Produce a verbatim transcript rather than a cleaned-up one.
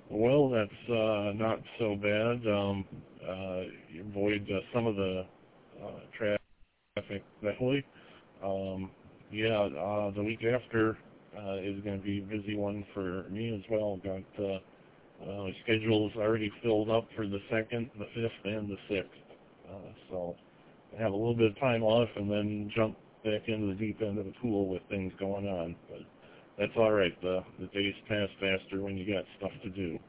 Well, that's uh, not so bad. Um, uh, you avoid uh, some of the uh, traffic that way. Um, yeah, uh, the week after uh, is going to be a busy one for me as well. Got uh, uh, my schedule's already filled up for the second, the fifth, and the sixth. Uh, so I have a little bit of time off and then jump back into the deep end of the pool with things going on. But that's all right. The the days pass faster when you got stuff to do.